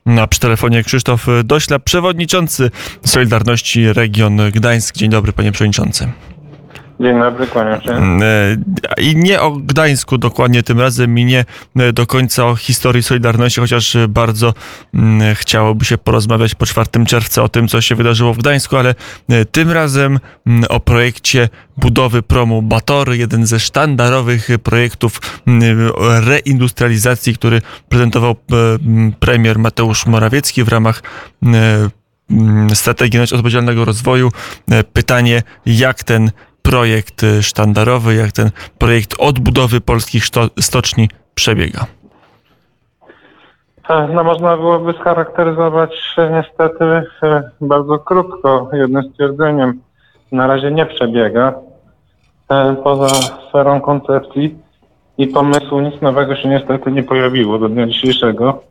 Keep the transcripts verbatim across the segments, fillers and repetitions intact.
A przy telefonie Krzysztof Dośla, przewodniczący Solidarności Region Gdańsk. Dzień dobry, panie przewodniczący. Dzień dobry, kłaniam się. I nie o Gdańsku dokładnie tym razem i nie do końca o historii Solidarności, chociaż bardzo chciałoby się porozmawiać po czwartego czerwca o tym, co się wydarzyło w Gdańsku, ale tym razem o projekcie budowy promu Batory, jeden ze sztandarowych projektów reindustrializacji, który prezentował premier Mateusz Morawiecki w ramach strategii na rzecz odpowiedzialnego rozwoju. Pytanie, jak ten projekt sztandarowy, jak ten projekt odbudowy polskich stoczni przebiega? No można byłoby scharakteryzować niestety bardzo krótko jednym stwierdzeniem. Na razie nie przebiega. Poza sferą koncepcji i pomysłu nic nowego się niestety nie pojawiło do dnia dzisiejszego.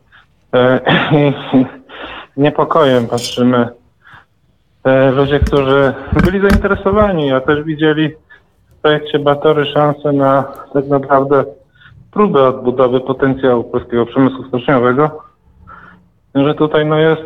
Niepokojem patrzymy ludzie, którzy byli zainteresowani, a też widzieli w projekcie Batory szansę na tak naprawdę próbę odbudowy potencjału polskiego przemysłu stoczniowego, że tutaj no jest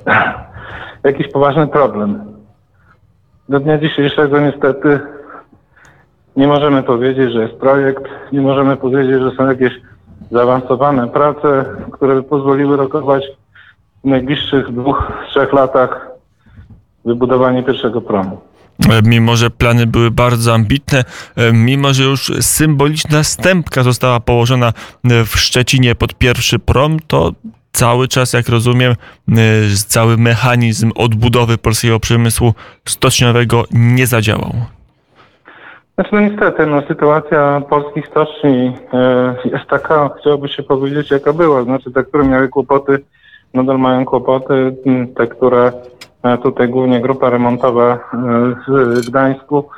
jakiś poważny problem. Do dnia dzisiejszego niestety nie możemy powiedzieć, że jest projekt, nie możemy powiedzieć, że są jakieś zaawansowane prace, które by pozwoliły rokować w najbliższych dwóch, trzech latach wybudowanie pierwszego promu. Mimo że plany były bardzo ambitne, mimo że już symboliczna stępka została położona w Szczecinie pod pierwszy prom, to cały czas, jak rozumiem, cały mechanizm odbudowy polskiego przemysłu stoczniowego nie zadziałał. Znaczy no niestety, no, sytuacja polskich stoczni jest taka, chciałoby się powiedzieć, jaka była. Znaczy te, które miały kłopoty, nadal mają kłopoty. Te, które tutaj głównie grupa remontowa w Gdańsku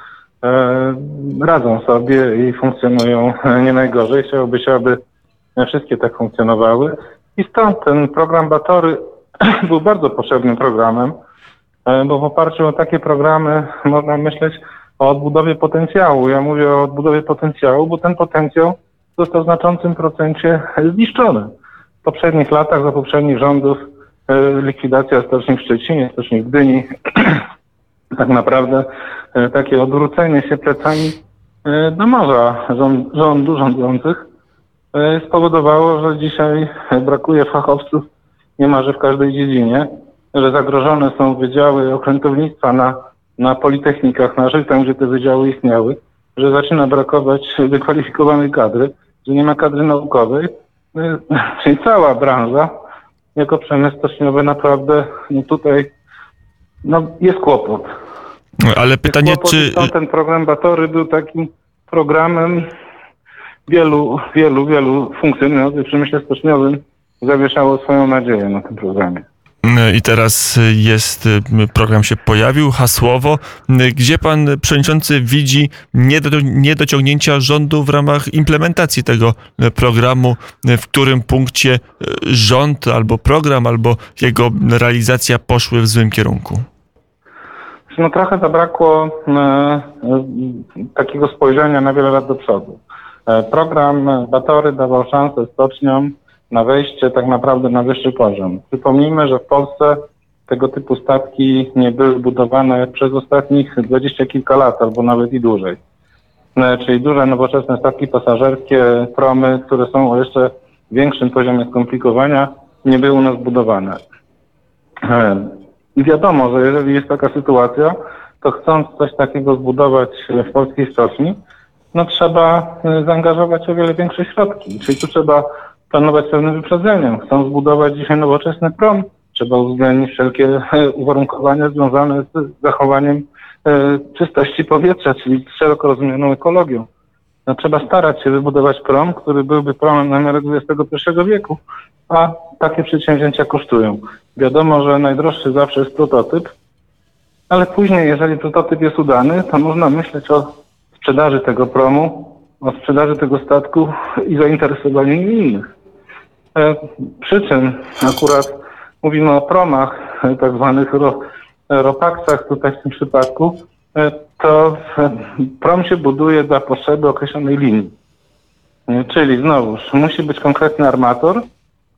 radzą sobie i funkcjonują nie najgorzej. Chciałoby się, aby wszystkie tak funkcjonowały. I stąd ten program Batory był bardzo potrzebnym programem, bo w oparciu o takie programy można myśleć o odbudowie potencjału. Ja mówię o odbudowie potencjału, bo ten potencjał został w znaczącym procencie zniszczony. W poprzednich latach, za poprzednich rządów likwidacja stoczni w Szczecinie, stoczni w Gdyni, tak naprawdę takie odwrócenie się plecami do morza rząd, rządu rządzących spowodowało, że dzisiaj brakuje fachowców niemalże w każdej dziedzinie, że zagrożone są wydziały okrętownictwa na, na politechnikach naszych, tam gdzie te wydziały istniały, że zaczyna brakować wykwalifikowanej kadry, że nie ma kadry naukowej, czyli cała branża jako przemysł stoczniowy naprawdę no tutaj no, jest kłopot. Ale pytanie, kłopot, czy... Ten program Batory był takim programem wielu, wielu, wielu funkcjonariuszy w przemyśle stoczniowym zawieszało swoją nadzieję na tym programie. I teraz jest, program się pojawił, hasłowo. Gdzie pan przewodniczący widzi niedociągnięcia rządu w ramach implementacji tego programu? W którym punkcie rząd albo program, albo jego realizacja poszły w złym kierunku? No trochę zabrakło e, takiego spojrzenia na wiele lat do przodu. E, program Batory dawał szansę stoczniom na wejście tak naprawdę na wyższy poziom. Przypomnijmy, że w Polsce tego typu statki nie były budowane przez ostatnich dwadzieścia kilka lat, albo nawet i dłużej. Czyli duże, nowoczesne statki pasażerskie, promy, które są o jeszcze większym poziomie skomplikowania, nie były u nas budowane. I wiadomo, że jeżeli jest taka sytuacja, to chcąc coś takiego zbudować w polskiej stoczni, no trzeba zaangażować o wiele większe środki. Czyli tu trzeba planować pewnym wyprzedzeniem. Chcą zbudować dzisiaj nowoczesny prom, trzeba uwzględnić wszelkie uwarunkowania związane z zachowaniem e, czystości powietrza, czyli szeroko rozumianą ekologią. No, trzeba starać się wybudować prom, który byłby promem na miarę dwudziestego pierwszego wieku, a takie przedsięwzięcia kosztują. Wiadomo, że najdroższy zawsze jest prototyp, ale później, jeżeli prototyp jest udany, to można myśleć o sprzedaży tego promu, o sprzedaży tego statku i zainteresowaniu innych. Przy czym akurat mówimy o promach, tak zwanych ro, ropaksach tutaj w tym przypadku, to prom się buduje dla potrzeby określonej linii. Czyli znowuż musi być konkretny armator,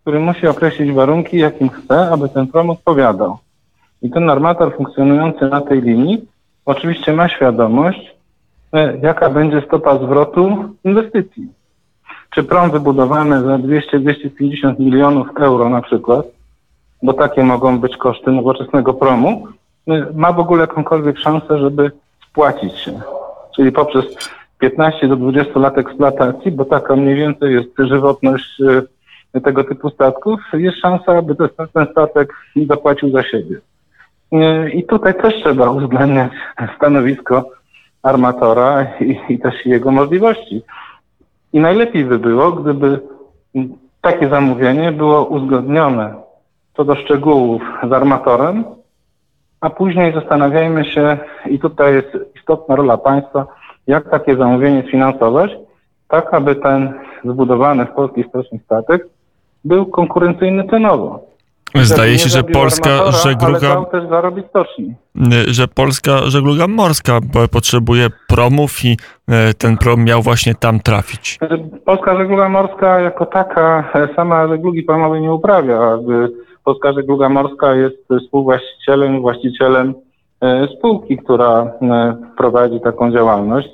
który musi określić warunki, jakim chce, aby ten prom odpowiadał. I ten armator funkcjonujący na tej linii oczywiście ma świadomość, jaka będzie stopa zwrotu inwestycji. Czy prom wybudowany za dwieście do dwustu pięćdziesięciu milionów euro na przykład, bo takie mogą być koszty nowoczesnego promu, ma w ogóle jakąkolwiek szansę, żeby spłacić się. Czyli poprzez piętnaście do dwudziestu lat eksploatacji, bo taka mniej więcej jest żywotność tego typu statków, jest szansa, aby ten statek zapłacił za siebie. I tutaj też trzeba uwzględniać stanowisko armatora i, i też jego możliwości. I najlepiej by było, gdyby takie zamówienie było uzgodnione co do szczegółów z armatorem, a później zastanawiajmy się, i tutaj jest istotna rola państwa, jak takie zamówienie sfinansować, tak aby ten zbudowany w polskiej stoczni statek był konkurencyjny cenowo. Zdaje się, że polska armatora, żegluga, ale też zarobić stoczni. że polska żegluga morska potrzebuje promów i ten prom miał właśnie tam trafić. Polska żegluga morska jako taka sama żeglugi promowej nie uprawia. Polska żegluga morska jest współwłaścicielem, właścicielem spółki, która prowadzi taką działalność.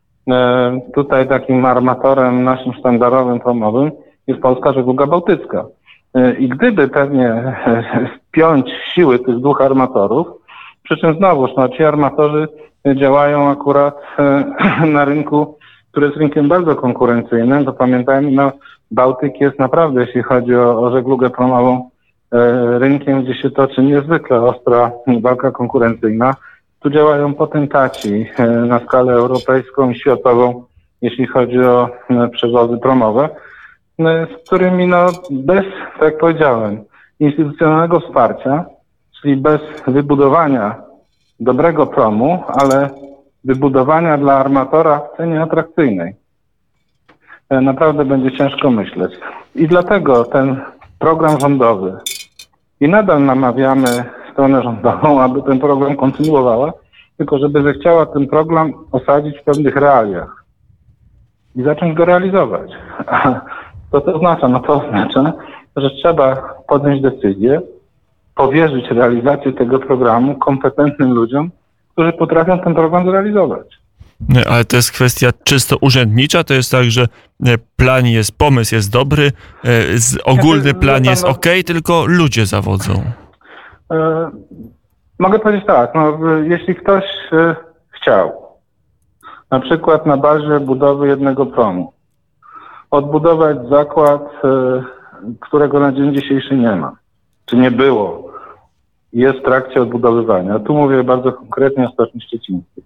Tutaj takim armatorem naszym sztandarowym promowym jest Polska Żegluga Bałtycka. I gdyby pewnie spiąć siły tych dwóch armatorów, przy czym znowuż no, ci armatorzy działają akurat na rynku, który jest rynkiem bardzo konkurencyjnym, to pamiętajmy, no, Bałtyk jest naprawdę, jeśli chodzi o, o żeglugę promową, rynkiem, gdzie się toczy niezwykle ostra walka konkurencyjna. Tu działają potentaci na skalę europejską i światową, jeśli chodzi o przewozy promowe, z którymi no bez, tak jak powiedziałem, instytucjonalnego wsparcia, czyli bez wybudowania dobrego promu, ale wybudowania dla armatora w cenie atrakcyjnej, naprawdę będzie ciężko myśleć. I dlatego ten program rządowy, i nadal namawiamy stronę rządową, aby ten program kontynuowała, tylko żeby zechciała ten program osadzić w pewnych realiach i zacząć go realizować. Co to oznacza? No to oznacza, że trzeba podjąć decyzję, powierzyć realizację tego programu kompetentnym ludziom, którzy potrafią ten program zrealizować. Ale to jest kwestia czysto urzędnicza, to jest tak, że plan jest, pomysł jest dobry, ogólny plan jest ok, tylko ludzie zawodzą. Mogę powiedzieć tak, no, jeśli ktoś chciał, na przykład na bazie budowy jednego promu, odbudować zakład, którego na dzień dzisiejszy nie ma, czy nie było, jest w trakcie odbudowywania. Tu mówię bardzo konkretnie o Stoczni Szczecińskiej.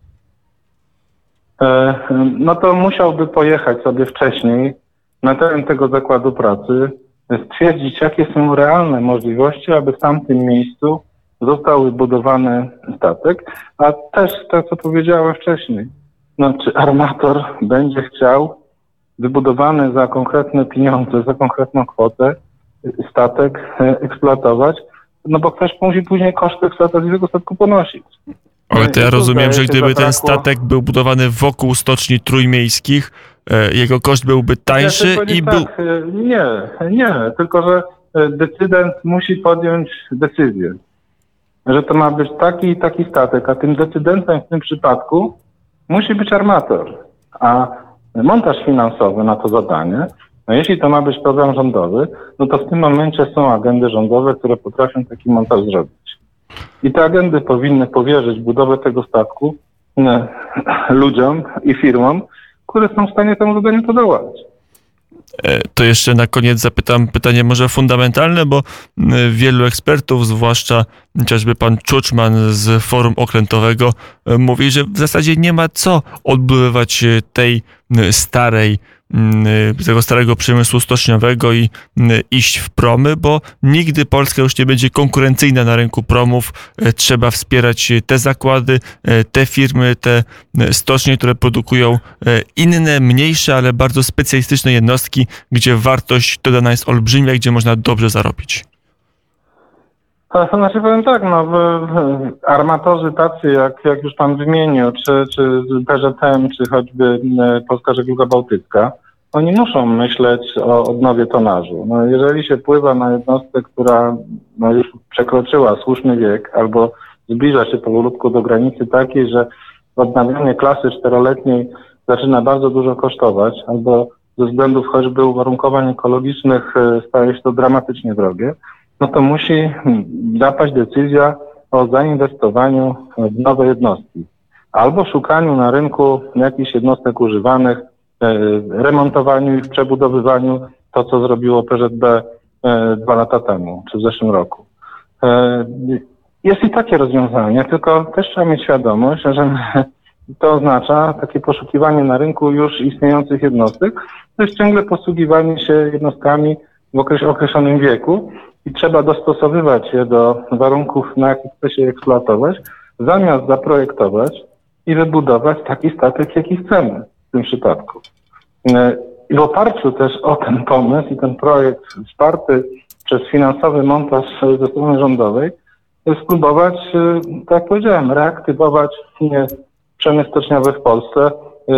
No to musiałby pojechać sobie wcześniej na teren tego zakładu pracy, stwierdzić, jakie są realne możliwości, aby w tamtym miejscu został wybudowany statek, a też to, co powiedziałem wcześniej, no, czy armator będzie chciał wybudowany za konkretne pieniądze, za konkretną kwotę statek eksploatować, no bo ktoś musi później koszty eksploatacji tego statku ponosić. Ale to ja rozumiem, że gdyby ten statek był budowany wokół stoczni trójmiejskich, jego koszt byłby tańszy ja i był... Tak, nie, nie, tylko że decydent musi podjąć decyzję, że to ma być taki i taki statek, a tym decydentem w tym przypadku musi być armator, a montaż finansowy na to zadanie, no jeśli to ma być program rządowy, no to w tym momencie są agendy rządowe, które potrafią taki montaż zrobić. I te agendy powinny powierzyć budowę tego statku ne, ludziom i firmom, które są w stanie temu zadaniu podołać. To jeszcze na koniec zapytam pytanie może fundamentalne, bo wielu ekspertów, zwłaszcza chociażby pan Czuczman z Forum Okrętowego, mówi, że w zasadzie nie ma co odbudowywać tej starej, tego starego przemysłu stoczniowego i iść w promy, bo nigdy Polska już nie będzie konkurencyjna na rynku promów. Trzeba wspierać te zakłady, te firmy, te stocznie, które produkują inne, mniejsze, ale bardzo specjalistyczne jednostki, gdzie wartość dodana jest olbrzymia, gdzie można dobrze zarobić. To znaczy powiem tak, no armatorzy tacy, jak, jak już pan wymienił, czy, czy P Ż T M, czy choćby Polska Żegluga Bałtycka, oni muszą myśleć o odnowie tonażu. No, jeżeli się pływa na jednostkę, która no, już przekroczyła słuszny wiek albo zbliża się powolutku do granicy takiej, że odnawianie klasy czteroletniej zaczyna bardzo dużo kosztować, albo ze względów choćby uwarunkowań ekologicznych staje się to dramatycznie drogie, no to musi zapaść decyzja o zainwestowaniu w nowe jednostki. Albo szukaniu na rynku jakichś jednostek używanych, remontowaniu ich, przebudowywaniu, to co zrobiło P Z B dwa lata temu, czy w zeszłym roku. Jest i takie rozwiązanie, tylko też trzeba mieć świadomość, że to oznacza takie poszukiwanie na rynku już istniejących jednostek, to jest ciągle posługiwanie się jednostkami w określonym wieku i trzeba dostosowywać je do warunków, na jakich chce się eksploatować, zamiast zaprojektować i wybudować taki statek, jaki chcemy w tym przypadku. I w oparciu też o ten pomysł i ten projekt wsparty przez finansowy montaż ze strony rządowej, spróbować, tak jak powiedziałem, reaktywować przemysł stoczniowy w Polsce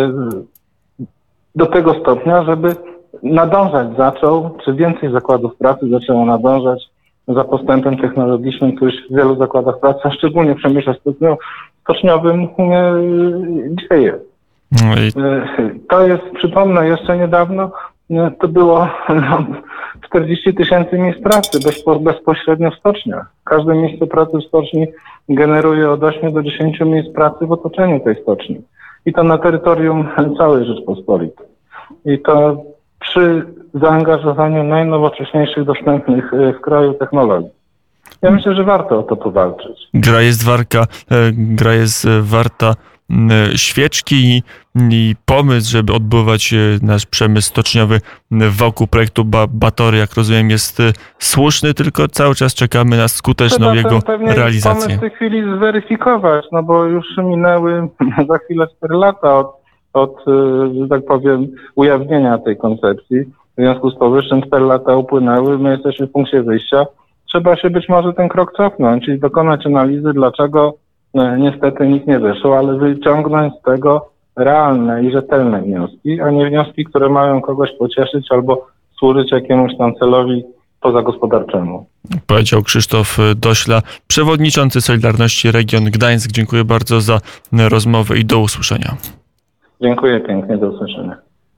do tego stopnia, żeby nadążać zaczął, czy więcej zakładów pracy zaczęło nadążać za postępem technologicznym, który się w wielu zakładach pracy, a szczególnie w przemyśle stoczniowym dzieje. No i... To jest, przypomnę, jeszcze niedawno to było no, czterdzieści tysięcy miejsc pracy bezpośrednio w stoczniach. Każde miejsce pracy w stoczni generuje od ośmiu do dziesięciu miejsc pracy w otoczeniu tej stoczni. I to na terytorium całej Rzeczpospolitej. I to przy zaangażowaniu najnowocześniejszych dostępnych w kraju technologii. Ja myślę, że warto o to powalczyć. Gra jest warta, gra jest warta świeczki i, i pomysł, żeby odbudować nasz przemysł stoczniowy wokół projektu ba- Batory, jak rozumiem, jest słuszny, tylko cały czas czekamy na skuteczną Trzeba jego pewnie realizację. Pomysł w tej chwili zweryfikować, no bo już minęły za chwilę cztery lata od, od, że tak powiem, ujawnienia tej koncepcji. W związku z powyższym cztery lata upłynęły, my jesteśmy w punkcie wyjścia. Trzeba się być może ten krok cofnąć, czyli dokonać analizy, dlaczego no, niestety nic nie wyszło, ale wyciągnąć z tego realne i rzetelne wnioski, a nie wnioski, które mają kogoś pocieszyć albo służyć jakiemuś tam celowi pozagospodarczemu. Powiedział Krzysztof Dośla, przewodniczący Solidarności Region Gdańsk. Dziękuję bardzo za rozmowę i do usłyszenia. Dziękuję pięknie, do usłyszenia.